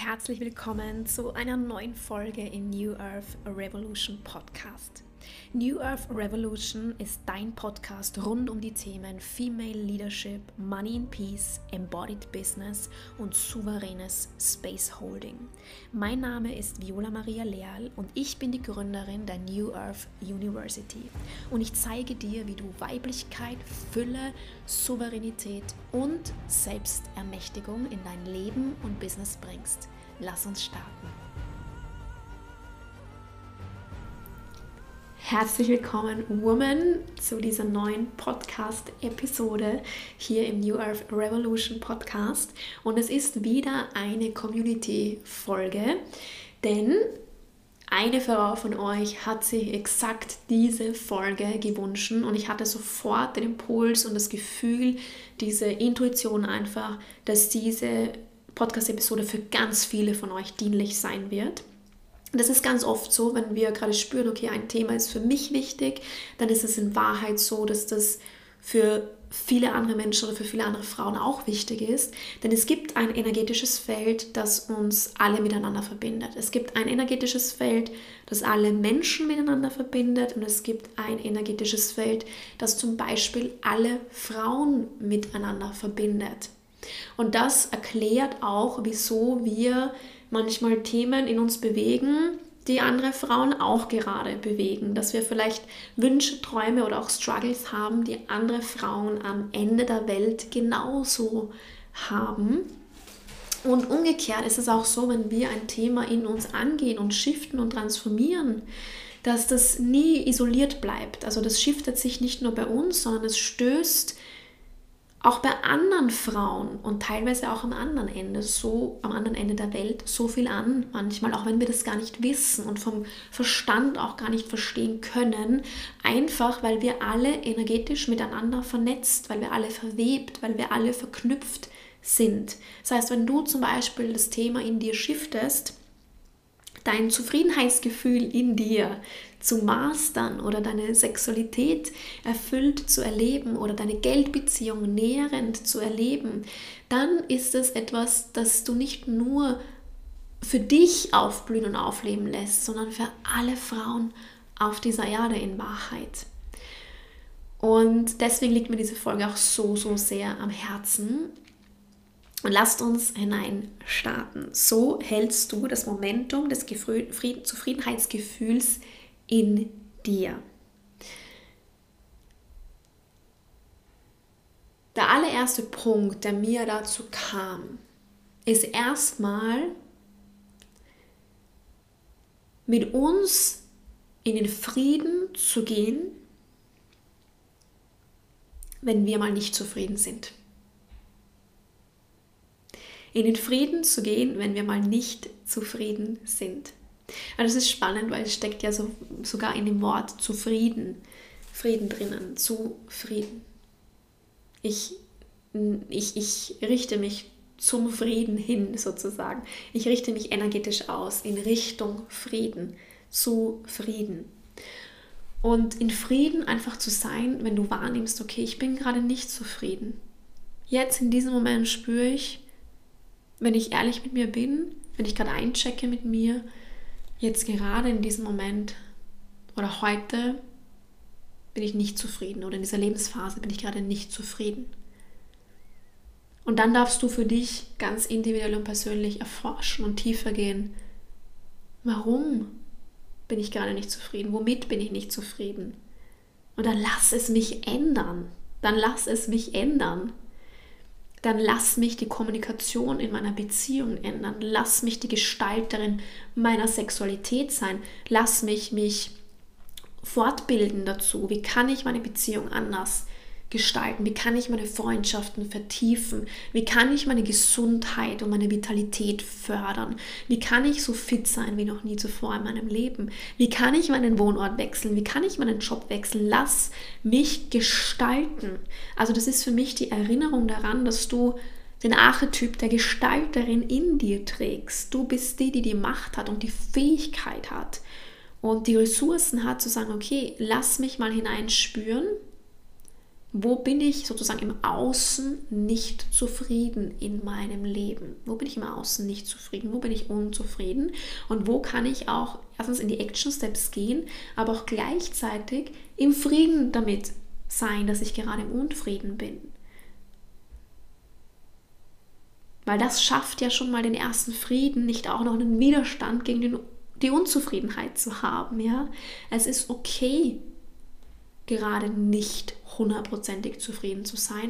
herzlich willkommen zu einer neuen Folge im New Earth Revolution Podcast. New Earth Revolution ist dein Podcast rund um die Themen Female Leadership, Money in Peace, Embodied Business und souveränes Space Holding. Mein Name ist Viola Maria Leal und ich bin die Gründerin der New Earth University. Und ich zeige dir, wie du Weiblichkeit, Fülle, Souveränität und Selbstermächtigung in dein Leben und Business bringst. Lass uns starten. Herzlich willkommen, Woman, zu dieser neuen Podcast-Episode hier im New Earth Revolution Podcast. Und es ist wieder eine Community-Folge, denn eine Frau von euch hat sich exakt diese Folge gewünscht und ich hatte sofort den Impuls und das Gefühl, diese Intuition einfach, dass diese Podcast-Episode für ganz viele von euch dienlich sein wird. Das ist ganz oft so, wenn wir gerade spüren, okay, ein Thema ist für mich wichtig, dann ist es in Wahrheit so, dass das für viele andere Menschen oder für viele andere Frauen auch wichtig ist. Denn es gibt ein energetisches Feld, das uns alle miteinander verbindet. Es gibt ein energetisches Feld, das alle Menschen miteinander verbindet und es gibt ein energetisches Feld, das zum Beispiel alle Frauen miteinander verbindet. Und das erklärt auch, wieso wir manchmal Themen in uns bewegen, die andere Frauen auch gerade bewegen. Dass wir vielleicht Wünsche, Träume oder auch Struggles haben, die andere Frauen am Ende der Welt genauso haben. Und umgekehrt ist es auch so, wenn wir ein Thema in uns angehen und shiften und transformieren, dass das nie isoliert bleibt. Also das shiftet sich nicht nur bei uns, sondern es stößt auch bei anderen Frauen und teilweise auch am anderen Ende der Welt so viel an, manchmal auch wenn wir das gar nicht wissen und vom Verstand auch gar nicht verstehen können, einfach weil wir alle energetisch miteinander vernetzt, weil wir alle verwebt, weil wir alle verknüpft sind. Das heißt, wenn du zum Beispiel das Thema in dir shiftest, dein Zufriedenheitsgefühl in dir zu mastern oder deine Sexualität erfüllt zu erleben oder deine Geldbeziehung nährend zu erleben, dann ist es etwas, das du nicht nur für dich aufblühen und aufleben lässt, sondern für alle Frauen auf dieser Erde in Wahrheit. Und deswegen liegt mir diese Folge auch so sehr am Herzen. Und lasst uns hinein starten. So hältst du das Momentum des Zufriedenheitsgefühls in dir. Der allererste Punkt, der mir dazu kam, ist erstmal mit uns in den Frieden zu gehen, wenn wir mal nicht zufrieden sind. In den Frieden zu gehen, wenn wir mal nicht zufrieden sind. Und das ist spannend, weil es steckt ja sogar in dem Wort zufrieden, Frieden drinnen, zufrieden. Ich richte mich zum Frieden hin sozusagen. Ich richte mich energetisch aus in Richtung Frieden, zu Frieden. Und in Frieden einfach zu sein, wenn du wahrnimmst, okay, ich bin gerade nicht zufrieden. Jetzt in diesem Moment spüre ich, wenn ich ehrlich mit mir bin, wenn ich gerade einchecke mit mir, jetzt gerade in diesem Moment oder heute bin ich nicht zufrieden oder in dieser Lebensphase bin ich gerade nicht zufrieden. Und dann darfst du für dich ganz individuell und persönlich erforschen und tiefer gehen. Warum bin ich gerade nicht zufrieden? Womit bin ich nicht zufrieden? Und dann lass es mich ändern. Dann lass mich die Kommunikation in meiner Beziehung ändern. Lass mich die Gestalterin meiner Sexualität sein. Lass mich fortbilden dazu. Wie kann ich meine Beziehung anders gestalten? Wie kann ich meine Freundschaften vertiefen? Wie kann ich meine Gesundheit und meine Vitalität fördern? Wie kann ich so fit sein wie noch nie zuvor in meinem Leben? Wie kann ich meinen Wohnort wechseln? Wie kann ich meinen Job wechseln? Lass mich gestalten. Also das ist für mich die Erinnerung daran, dass du den Archetyp der Gestalterin in dir trägst. Du bist die Macht hat und die Fähigkeit hat und die Ressourcen hat zu sagen, okay, lass mich mal hineinspüren, Wo bin ich sozusagen im Außen nicht zufrieden in meinem Leben? Wo bin ich im Außen nicht zufrieden? Wo bin ich unzufrieden? Und wo kann ich auch erstens in die Action Steps gehen, aber auch gleichzeitig im Frieden damit sein, dass ich gerade im Unfrieden bin? Weil das schafft ja schon mal den ersten Frieden, nicht auch noch einen Widerstand gegen die Unzufriedenheit zu haben. Ja? Es ist okay, gerade nicht 100%ig zufrieden zu sein.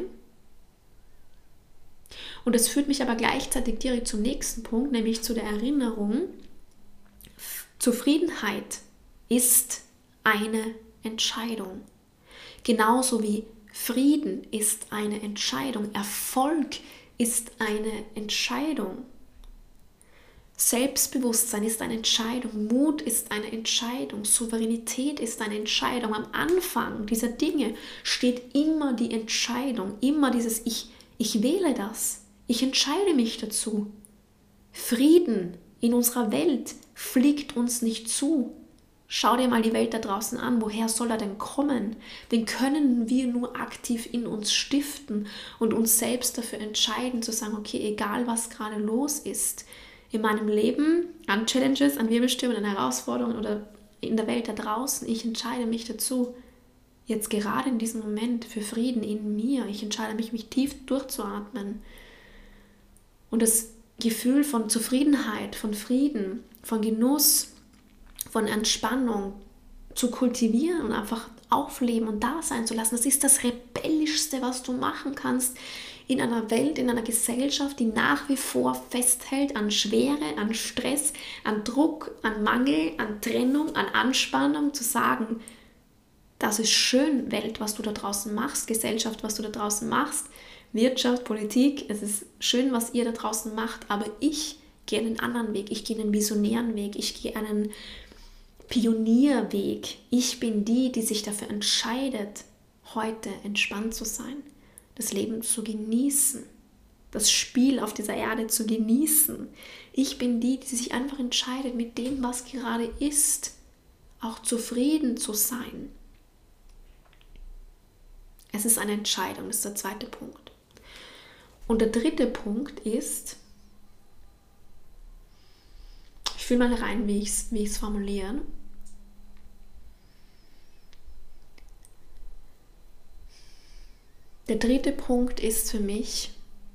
Und das führt mich aber gleichzeitig direkt zum nächsten Punkt, nämlich zu der Erinnerung, Zufriedenheit ist eine Entscheidung. Genauso wie Frieden ist eine Entscheidung, Erfolg ist eine Entscheidung. Selbstbewusstsein ist eine Entscheidung, Mut ist eine Entscheidung, Souveränität ist eine Entscheidung. Am Anfang dieser Dinge steht immer die Entscheidung, immer dieses ich wähle das, ich entscheide mich dazu. Frieden in unserer Welt fliegt uns nicht zu. Schau dir mal die Welt da draußen an, woher soll er denn kommen? Den können wir nur aktiv in uns stiften und uns selbst dafür entscheiden, zu sagen, okay, egal was gerade los ist, in meinem Leben, an Challenges, an Wirbelstürmen, an Herausforderungen oder in der Welt da draußen, ich entscheide mich dazu, jetzt gerade in diesem Moment für Frieden in mir, ich entscheide mich tief durchzuatmen. Und das Gefühl von Zufriedenheit, von Frieden, von Genuss, von Entspannung zu kultivieren und einfach aufleben und da sein zu lassen, das ist das Rebellischste, was du machen kannst in einer Welt, in einer Gesellschaft, die nach wie vor festhält an Schwere, an Stress, an Druck, an Mangel, an Trennung, an Anspannung, zu sagen, das ist schön, Welt, was du da draußen machst, Gesellschaft, was du da draußen machst, Wirtschaft, Politik, es ist schön, was ihr da draußen macht, aber ich gehe einen anderen Weg, ich gehe einen visionären Weg, ich gehe einen Pionierweg. Ich bin die sich dafür entscheidet, heute entspannt zu sein, das Leben zu genießen, das Spiel auf dieser Erde zu genießen. Ich bin die sich einfach entscheidet, mit dem, was gerade ist, auch zufrieden zu sein. Es ist eine Entscheidung, das ist der zweite Punkt. Und der dritte Punkt ist, ich fühle mal rein, wie ich es formuliere. Der dritte Punkt ist für mich,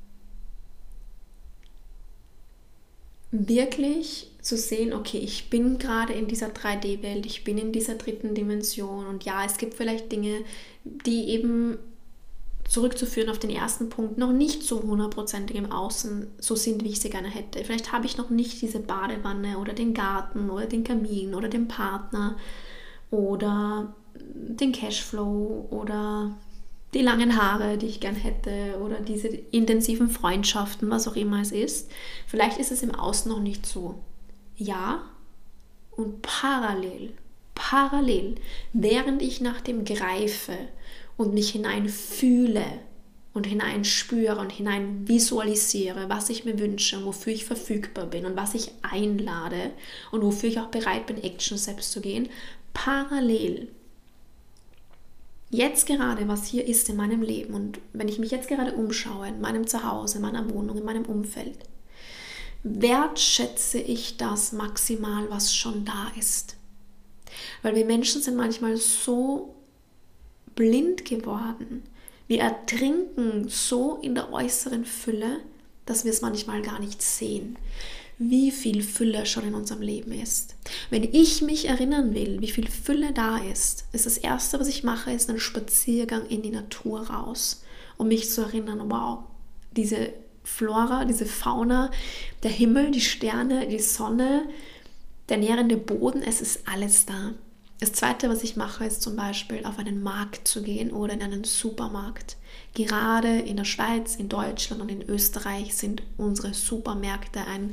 wirklich zu sehen, okay, ich bin gerade in dieser 3D-Welt, ich bin in dieser dritten Dimension und ja, es gibt vielleicht Dinge, die eben zurückzuführen auf den ersten Punkt, noch nicht so 100%ig im Außen so sind, wie ich sie gerne hätte. Vielleicht habe ich noch nicht diese Badewanne oder den Garten oder den Kamin oder den Partner oder den Cashflow oder die langen Haare, die ich gern hätte oder diese intensiven Freundschaften, was auch immer es ist. Vielleicht ist es im Außen noch nicht so. Ja, und parallel, während ich nach dem greife und mich hineinfühle und hineinspüre und hinein visualisiere, was ich mir wünsche und wofür ich verfügbar bin und was ich einlade und wofür ich auch bereit bin, Action Steps zu gehen, parallel. Jetzt gerade, was hier ist in meinem Leben und wenn ich mich jetzt gerade umschaue, in meinem Zuhause, in meiner Wohnung, in meinem Umfeld, wertschätze ich das maximal, was schon da ist. Weil wir Menschen sind manchmal so blind geworden. Wir ertrinken so in der äußeren Fülle, dass wir es manchmal gar nicht sehen, wie viel Fülle schon in unserem Leben ist. Wenn ich mich erinnern will, wie viel Fülle da ist das Erste, was ich mache, ist ein Spaziergang in die Natur raus, um mich zu erinnern, wow, diese Flora, diese Fauna, der Himmel, die Sterne, die Sonne, der nährende Boden, es ist alles da. Das Zweite, was ich mache, ist zum Beispiel auf einen Markt zu gehen oder in einen Supermarkt. Gerade in der Schweiz, in Deutschland und in Österreich sind unsere Supermärkte ein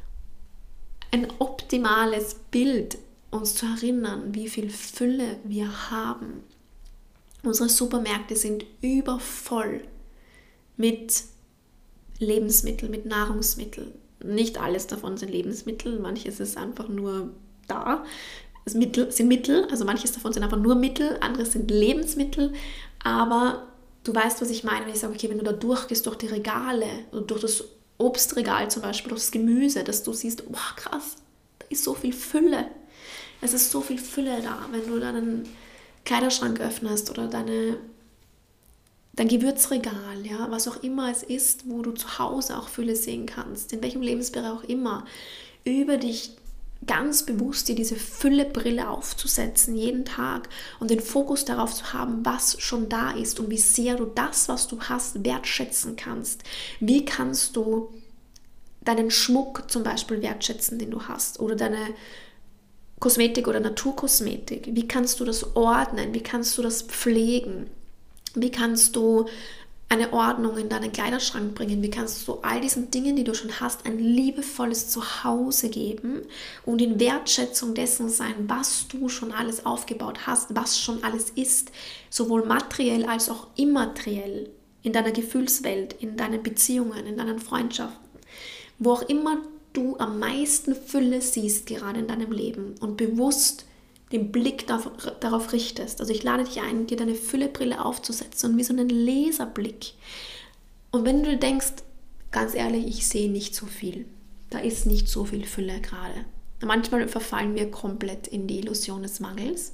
optimales Bild, uns zu erinnern, wie viel Fülle wir haben. Unsere Supermärkte sind übervoll mit Lebensmitteln, mit Nahrungsmitteln. Nicht alles davon sind Lebensmittel, manches ist einfach nur da. Sind Mittel, also manches davon sind einfach nur Mittel, andere sind Lebensmittel, aber Du weißt, was ich meine, wenn ich sage, okay, wenn du da durchgehst durch die Regale oder durch das Obstregal zum Beispiel, durch das Gemüse, dass du siehst, oh krass, da ist so viel Fülle. Es ist so viel Fülle da, wenn du deinen Kleiderschrank öffnest oder dein Gewürzregal, ja, was auch immer es ist, wo du zu Hause auch Fülle sehen kannst, in welchem Lebensbereich auch immer, über dich ganz bewusst dir diese Füllebrille aufzusetzen, jeden Tag und den Fokus darauf zu haben, was schon da ist und wie sehr du das, was du hast, wertschätzen kannst. Wie kannst du deinen Schmuck zum Beispiel wertschätzen, den du hast, oder deine Kosmetik oder Naturkosmetik? Wie kannst du das ordnen? Wie kannst du das pflegen? Wie kannst du eine Ordnung in deinen Kleiderschrank bringen? Wie kannst du all diesen Dingen, die du schon hast, ein liebevolles Zuhause geben und in Wertschätzung dessen sein, was du schon alles aufgebaut hast, was schon alles ist, sowohl materiell als auch immateriell, in deiner Gefühlswelt, in deinen Beziehungen, in deinen Freundschaften, wo auch immer du am meisten Fülle siehst gerade in deinem Leben und bewusst den Blick darauf richtest. Also ich lade dich ein, dir deine Füllebrille aufzusetzen und wie so einen Laserblick. Und wenn du denkst, ganz ehrlich, ich sehe nicht so viel, da ist nicht so viel Fülle gerade. Manchmal verfallen wir komplett in die Illusion des Mangels.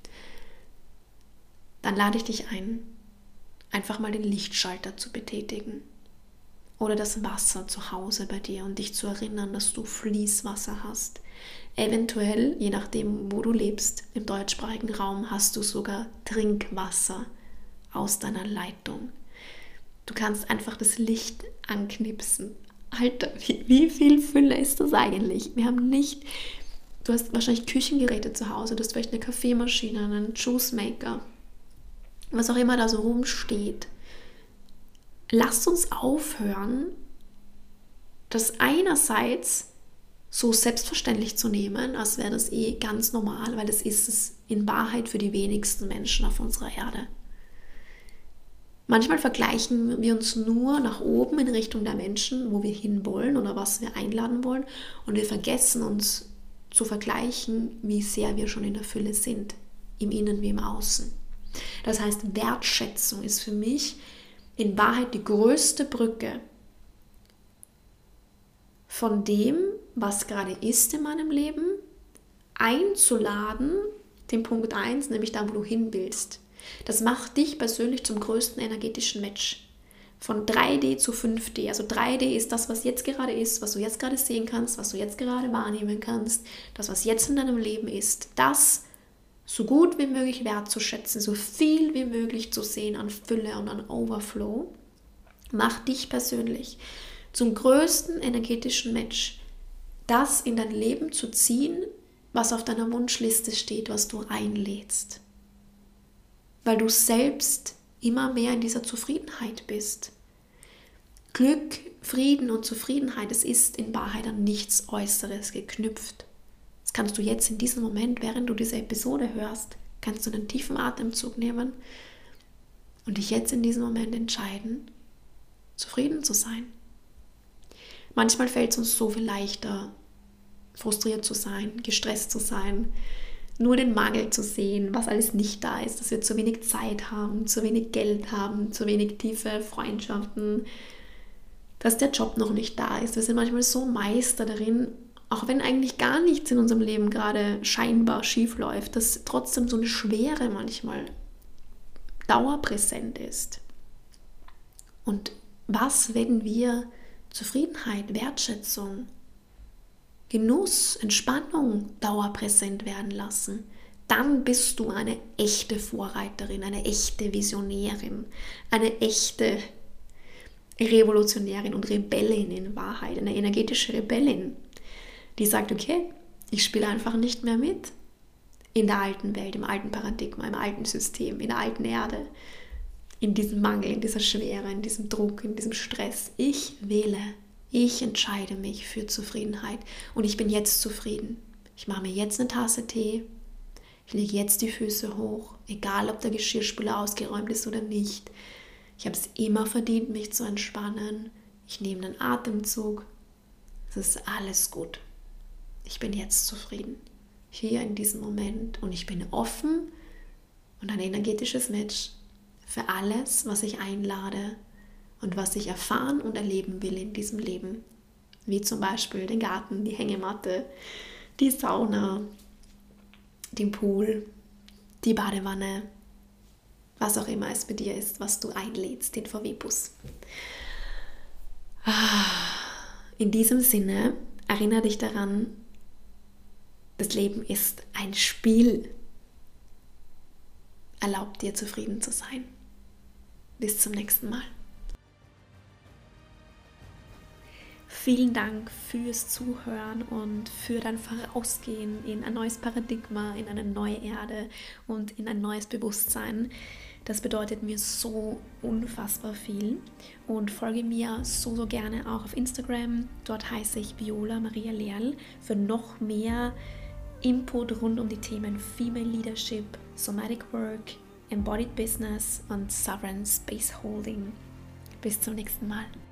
Dann lade ich dich ein, einfach mal den Lichtschalter zu betätigen. Oder das Wasser zu Hause bei dir und dich zu erinnern, dass du Fließwasser hast. Eventuell, je nachdem, wo du lebst, im deutschsprachigen Raum hast du sogar Trinkwasser aus deiner Leitung. Du kannst einfach das Licht anknipsen. Alter, wie viel Fülle ist das eigentlich? Du hast wahrscheinlich Küchengeräte zu Hause, du hast vielleicht eine Kaffeemaschine, einen Juicemaker, was auch immer da so rumsteht. Lasst uns aufhören, das einerseits so selbstverständlich zu nehmen, als wäre das ganz normal, weil das ist es in Wahrheit für die wenigsten Menschen auf unserer Erde. Manchmal vergleichen wir uns nur nach oben in Richtung der Menschen, wo wir hinwollen oder was wir einladen wollen, und wir vergessen uns zu vergleichen, wie sehr wir schon in der Fülle sind, im Innen wie im Außen. Das heißt, Wertschätzung ist für mich in Wahrheit die größte Brücke von dem, was gerade ist in meinem Leben, einzuladen, den Punkt 1, nämlich da, wo du hin willst. Das macht dich persönlich zum größten energetischen Match. Von 3D zu 5D. Also 3D ist das, was jetzt gerade ist, was du jetzt gerade sehen kannst, was du jetzt gerade wahrnehmen kannst, das, was jetzt in deinem Leben ist. Das so gut wie möglich wertzuschätzen, so viel wie möglich zu sehen an Fülle und an Overflow, macht dich persönlich zum größten energetischen Match, das in dein Leben zu ziehen, was auf deiner Wunschliste steht, was du einlädst. Weil du selbst immer mehr in dieser Zufriedenheit bist. Glück, Frieden und Zufriedenheit, es ist in Wahrheit an nichts Äußeres geknüpft. Das kannst du jetzt in diesem Moment, während du diese Episode hörst, kannst du einen tiefen Atemzug nehmen und dich jetzt in diesem Moment entscheiden, zufrieden zu sein. Manchmal fällt es uns so viel leichter, frustriert zu sein, gestresst zu sein, nur den Mangel zu sehen, was alles nicht da ist, dass wir zu wenig Zeit haben, zu wenig Geld haben, zu wenig tiefe Freundschaften, dass der Job noch nicht da ist. Wir sind manchmal so Meister darin, auch wenn eigentlich gar nichts in unserem Leben gerade scheinbar schief läuft, dass trotzdem so eine Schwere manchmal dauerpräsent ist. Und was, wenn wir Zufriedenheit, Wertschätzung, Genuss, Entspannung dauerpräsent werden lassen, dann bist du eine echte Vorreiterin, eine echte Visionärin, eine echte Revolutionärin und Rebellin in Wahrheit, eine energetische Rebellin, die sagt, okay, ich spiele einfach nicht mehr mit in der alten Welt, im alten Paradigma, im alten System, in der alten Erde, in diesem Mangel, in dieser Schwere, in diesem Druck, in diesem Stress. Ich wähle, ich entscheide mich für Zufriedenheit und ich bin jetzt zufrieden. Ich mache mir jetzt eine Tasse Tee, ich lege jetzt die Füße hoch, egal ob der Geschirrspüler ausgeräumt ist oder nicht. Ich habe es immer verdient, mich zu entspannen. Ich nehme einen Atemzug. Es ist alles gut. Ich bin jetzt zufrieden, hier in diesem Moment, und ich bin offen und ein energetisches Match für alles, was ich einlade und was ich erfahren und erleben will in diesem Leben. Wie zum Beispiel den Garten, die Hängematte, die Sauna, den Pool, die Badewanne, was auch immer es bei dir ist, was du einlädst, den VW-Bus. In diesem Sinne, erinnere dich daran, das Leben ist ein Spiel. Erlaub dir, zufrieden zu sein. Bis zum nächsten Mal. Vielen Dank fürs Zuhören und für dein Vorausgehen in ein neues Paradigma, in eine neue Erde und in ein neues Bewusstsein. Das bedeutet mir so unfassbar viel und folge mir so gerne auch auf Instagram. Dort heiße ich Viola Maria Lehrl für noch mehr Input rund um die Themen Female Leadership, Somatic Work, Embodied Business und Sovereign Space Holding. Bis zum nächsten Mal.